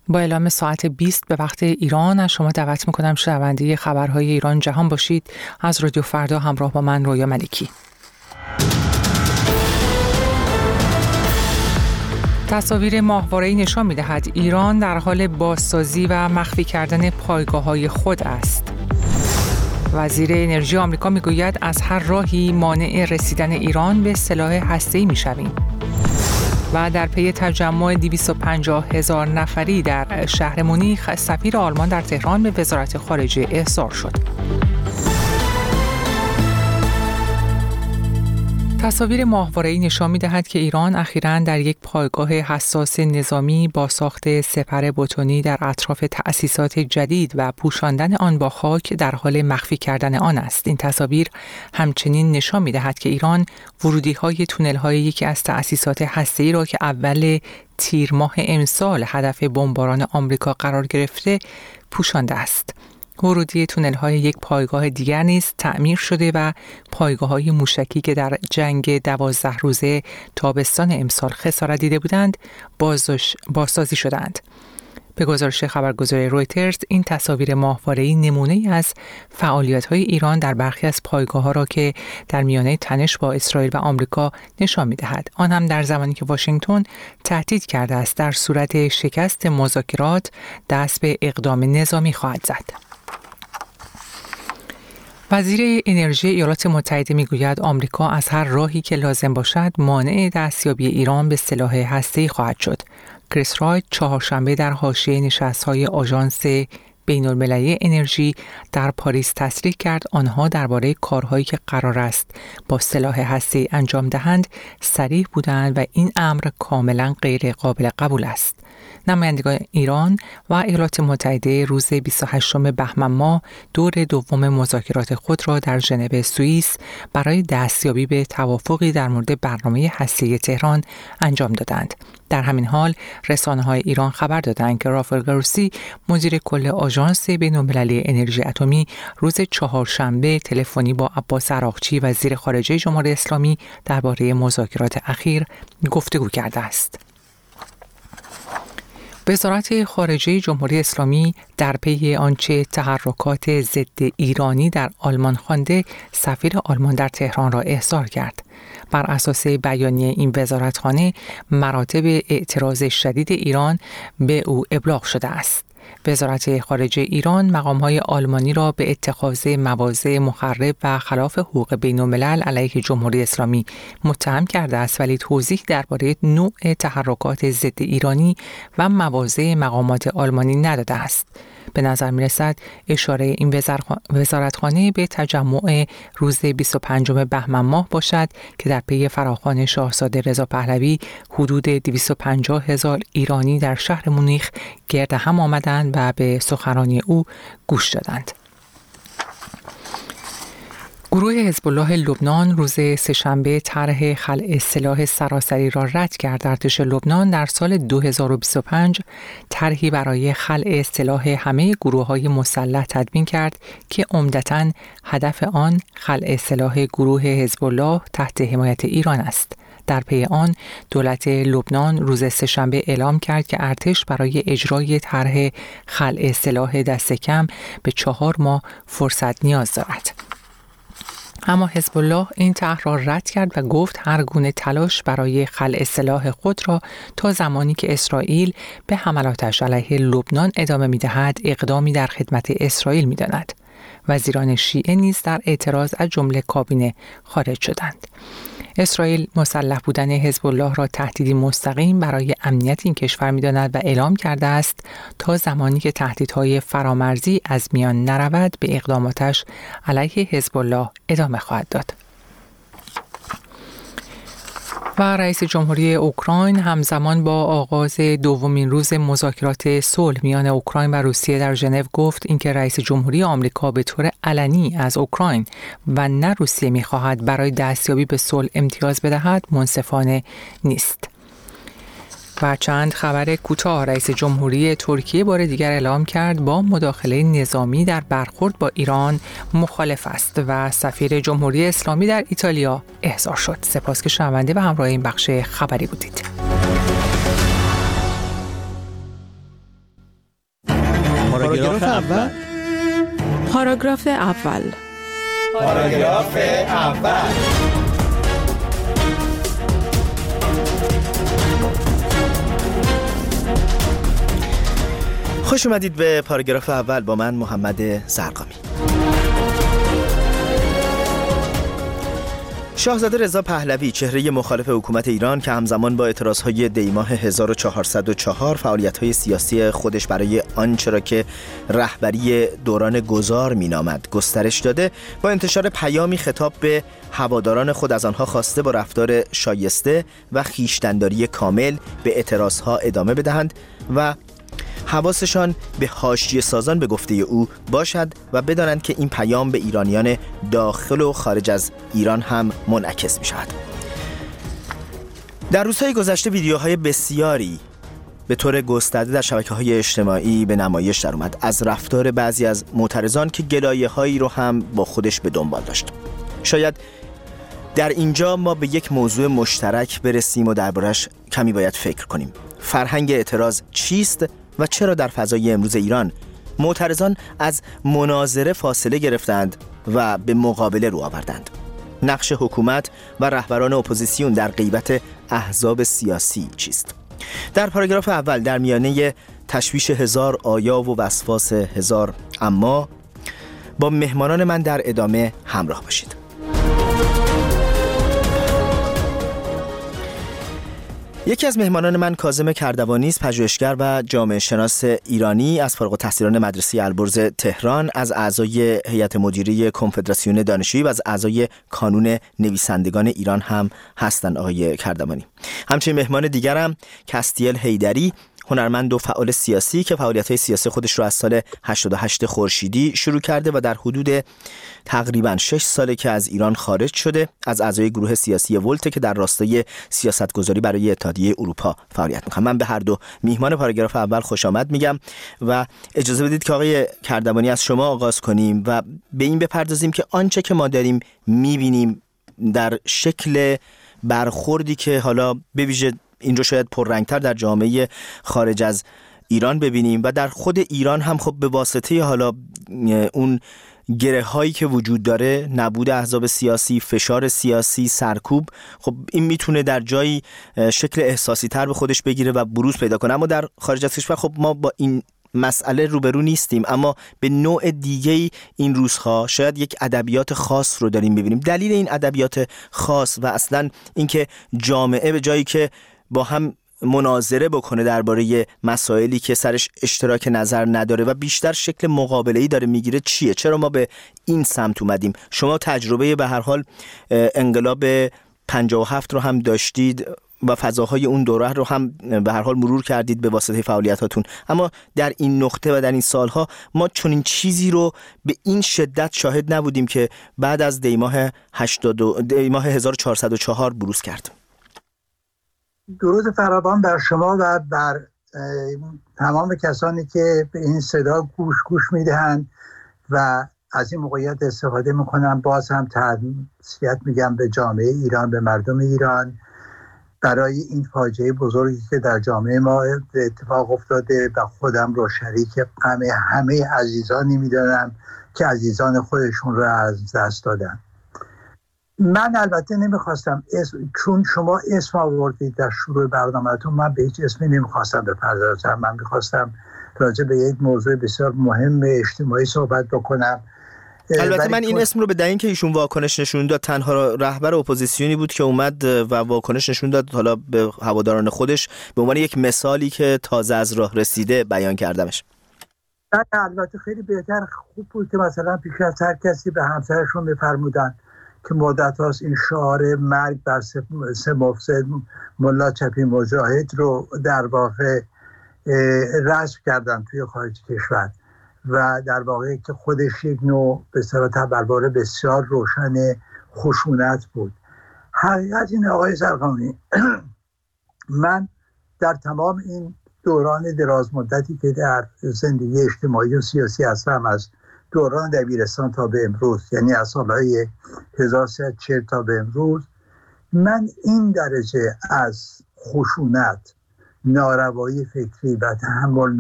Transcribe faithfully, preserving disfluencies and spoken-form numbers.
با اعلام ساعت بیست به وقت ایران از شما دعوت میکنم شنونده خبرهای ایران جهان باشید. از رادیو فردا همراه با من رویا ملکی. تصاویر ماهواره‌ای نشان می‌دهد ایران در حال بازسازی و مخفی کردن پایگاه‌های خود است. وزیر انرژی آمریکا میگوید از هر راهی مانع رسیدن ایران به سلاح هسته‌ای میشویم. و در پی تجمع دویست و پنجاه هزار نفری در شهر مونیخ، سفیر آلمان در تهران به وزارت خارجه احضار شد. تصاویر ماهواره‌ای نشان می‌دهد که ایران اخیراً در یک پایگاه حساس نظامی با ساخت سپر بتونی در اطراف تأسیسات جدید و پوشاندن آن با خاک در حال مخفی کردن آن است. این تصاویر همچنین نشان می‌دهد که ایران ورودی‌های تونل‌های یکی از تأسیسات هسته‌ای را که اول تیر ماه امسال هدف بمباران آمریکا قرار گرفته پوشانده است. ورودی تونل‌های یک پایگاه دیگر نیز تعمیر شده و پایگاه‌های موشکی که در جنگ دوازده روزه تابستان امسال خسارت دیده بودند بازسازی شدند. به گزارش خبرگزاری رویترز، این تصاویر ماهواره‌ای نمونه‌ای از فعالیت‌های ایران در برخی از پایگاه‌ها را که در میانه تنش با اسرائیل و آمریکا نشان می‌دهد. آن هم در زمانی که واشنگتن تهدید کرده است در صورت شکست مذاکرات دست به اقدام نظامی خواهد زد. وزیر انرژی ایالات متحده میگوید آمریکا از هر راهی که لازم باشد مانع دستیابی ایران به سلاح هسته‌ای خواهد شد. کریس رایت چهارشنبه در حاشیه نشست‌های آژانس بین‌المللی انرژی در پاریس تصریح کرد آنها درباره کارهایی که قرار است با سلاح هسته‌ای انجام دهند صریح بودند و این امر کاملا غیر قابل قبول است. نمایندگان ایران و ایالات متحده روز بیست و هشتم بهمن ماه دور دوم مذاکرات خود را در ژنو سوئیس برای دستیابی به توافقی در مورد برنامه هسته‌ای تهران انجام دادند. در همین حال رسانه‌های ایران خبر دادند که رافائل گروسی مدیر کل آژانس بین‌المللی انرژی اتمی روز چهارشنبه تلفنی با عباس عراقچی وزیر خارجه جمهوری اسلامی درباره مذاکرات اخیر گفتگو کرده است. وزارت خارجه جمهوری اسلامی در پی آنچه تحرکات ضد ایرانی در آلمان خوانده، سفیر آلمان در تهران را احضار کرد. بر اساس بیانیه این وزارتخانه، مراتب اعتراض شدید ایران به او ابلاغ شده است. وزارت خارجه ایران مقام‌های آلمانی را به اتخاذ مواضع مخرب و خلاف حقوق بین‌الملل علیه جمهوری اسلامی متهم کرده است، ولی توضیح درباره نوع تحرکات ضد ایرانی و مواضع مقامات آلمانی نداده است. به نظر می‌رسد اشاره این وزارتخانه به تجمع روز بیست و پنجم بهمن ماه باشد که در پی فراخوان شاهزاده رضا پهلوی حدود دویست و پنجاه هزار ایرانی در شهر مونیخ گرد هم آمدند و به سخنرانی او گوش دادند. گروه حزب الله لبنان روز سه‌شنبه طرح خلع سلاح سراسری را رد کرد. ارتش لبنان در سال دو هزار و بیست و پنج طرحی برای خلع سلاح همه گروه‌های مسلح تدوین کرد که عمدتاً هدف آن خلع سلاح گروه حزب الله تحت حمایت ایران است. در پی آن دولت لبنان روز سه‌شنبه اعلام کرد که ارتش برای اجرای طرح خلع سلاح دست کم به چهار ماه فرصت نیاز دارد. اما حزب الله این طرح را رد کرد و گفت هر گونه تلاش برای خلع سلاح خود را تا زمانی که اسرائیل به حملاتش علیه لبنان ادامه می‌دهد اقدامی در خدمت اسرائیل می‌داند. وزیران شیعه نیز در اعتراض از جمله کابینه خارج شدند. اسرائیل مسلح بودن حزب الله را تهدیدی مستقیم برای امنیت این کشور می‌داند و اعلام کرده است تا زمانی که تهدیدهای فرامرزی از میان نرود به اقداماتش علیه حزب الله ادامه خواهد داد. و رئیس جمهوری اوکراین همزمان با آغاز دومین روز مذاکرات صلح میان اوکراین و روسیه در ژنو گفت اینکه رئیس جمهوری آمریکا به طور علنی از اوکراین و نه روسیه می‌خواهد برای دستیابی به صلح امتیاز بدهد منصفانه نیست. و چند خبر کوتاه. رئیس جمهوری ترکیه بار دیگر اعلام کرد با مداخله نظامی در برخورد با ایران مخالف است و سفیر جمهوری اسلامی در ایتالیا احضار شد. سپاس که شنونده و همراه این بخش خبری بودید. پاراگراف اول. پاراگراف اول. پاراگراف اول. خوش اومدید به پاراگراف اول با من محمد زرقامی. شاهزاده رضا پهلوی، چهره مخالف حکومت ایران که همزمان با اعتراضهای دیماه هزار و چهارصد و چهار فعالیت‌های سیاسی خودش برای آنچه را که رهبری دوران گذار می‌نامد گسترش داده، با انتشار پیامی خطاب به هواداران خود از آنها خواسته با رفتار شایسته و خویشتن‌داری کامل به اعتراضها ادامه بدهند و حواسشان به حاشیه سازان به گفته او باشد و بدانند که این پیام به ایرانیان داخل و خارج از ایران هم منعکس می شود. در روزهای گذشته ویدیوهای بسیاری به طور گسترده در شبکه‌های اجتماعی به نمایش در اومد از رفتار بعضی از معترضان که گلایه‌هایی رو هم با خودش به دنبال داشت. شاید در اینجا ما به یک موضوع مشترک برسیم و دربارش کمی باید فکر کنیم. فرهنگ اعتراض چیست و چرا در فضای امروز ایران معترضان از مناظره فاصله گرفتند و به مقابله رو آوردند؟ نقش حکومت و رهبران اپوزیسیون در غیبت احزاب سیاسی چیست؟ در پاراگراف اول در میانه تشویش هزار آیا و وسواس هزار اما با مهمانان من در ادامه همراه باشید. یکی از مهمانان من کاظم کردوانی است، پژوهشگر و جامعه شناس ایرانی از فارغ التحصیلان مدرسه البرز تهران، از اعضای هیئت مدیره کنفدراسیون دانشجویی و از اعضای کانون نویسندگان ایران هم هستند آقای کردوانی. همچنین مهمان دیگرم کستیل حیدری، هنرمند و فعال سیاسی که فعالیت‌های سیاسی خودش رو از سال هشتاد و هشت خورشیدی شروع کرده و در حدود تقریباً شش ساله که از ایران خارج شده، از اعضای گروه سیاسی ولت که در راستای سیاستگذاری برای اتحادیه اروپا فعالیت می‌کنه. من به هر دو میهمان پاراگراف اول خوش آمد میگم و اجازه بدید که آقای کردوانی از شما آغاز کنیم و به این بپردازیم که آنچه که ما داریم می‌بینیم در شکل برخوردی که حالا به ویژه این رو شاید پررنگتر در جامعه خارج از ایران ببینیم و در خود ایران هم خب به واسطه حالا اون گره هایی که وجود داره، نبود احزاب سیاسی، فشار سیاسی، سرکوب، خب این میتونه در جایی شکل احساسی تر به خودش بگیره و بروز پیدا کنه. اما در خارج از کشور خب ما با این مسئله روبرو نیستیم، اما به نوع دیگه این روزها شاید یک ادبیات خاص رو داریم ببینیم. دلیل این ادبیات خاص و اصلا اینکه جامعه به جایی که با هم مناظره بکنه درباره مسائلی که سرش اشتراک نظر نداره و بیشتر شکل مقابله‌ای داره میگیره چیه؟ چرا ما به این سمت اومدیم؟ شما تجربه به هر حال انقلاب پنجاه و هفت رو هم داشتید و فضاهای اون دوره رو هم به هر حال مرور کردید به واسطه فعالیتاتون، اما در این نقطه و در این سالها ما چنین چیزی رو به این شدت شاهد نبودیم که بعد از دیماه هشتاد دیماه هزار و چهارصد و چهار بروز کرد. درود فراوان بر شما و بر تمام کسانی که به این صدا گوش گوش میدهند و از این موقعیت استفاده میکنم. باز هم تسلیت میگم به جامعه ایران، به مردم ایران برای این فاجعه بزرگی که در جامعه ما اتفاق افتاده و خودم رو شریک غم همه عزیزانی میدانم که عزیزان خودشون رو از دست دادن. من البته نمیخواستم اسم، چون شما اسم آوردید در شروع برنامه‌تون، من به هیچ اسمی نمیخواستم بپردازم. من میخواستم راجع به یک موضوع بسیار مهم اجتماعی صحبت بکنم. البته من این اسم رو به دلیل که ایشون واکنش نشون داد، تنها رهبر اپوزیسیونی بود که اومد و واکنش نشون داد، حالا به هواداران خودش به عنوان یک مثالی که تازه از راه رسیده بیان کردمش. البته خیلی بهتر خوب بود که مثلا پیش از هر کسی به همسرشون بفرمودن که مدت هاست این شعار مرگ بر سه مفسد ملا چپی مجاهد رو در واقع رسم کردن توی خارج کشور و در واقع که خودش یک نوع به اصطلاح تبربار بسیار روشن خشونت بود. حقیقت این آقای زرقامی، من در تمام این دوران دراز مدتی که در زندگی اجتماعی و سیاسی هستم، از دوران دبیرستان تا به امروز، یعنی از سالهای هزار و سیصد و چهل تا به امروز، من این درجه از خشونت، ناروایی فکری و تحمل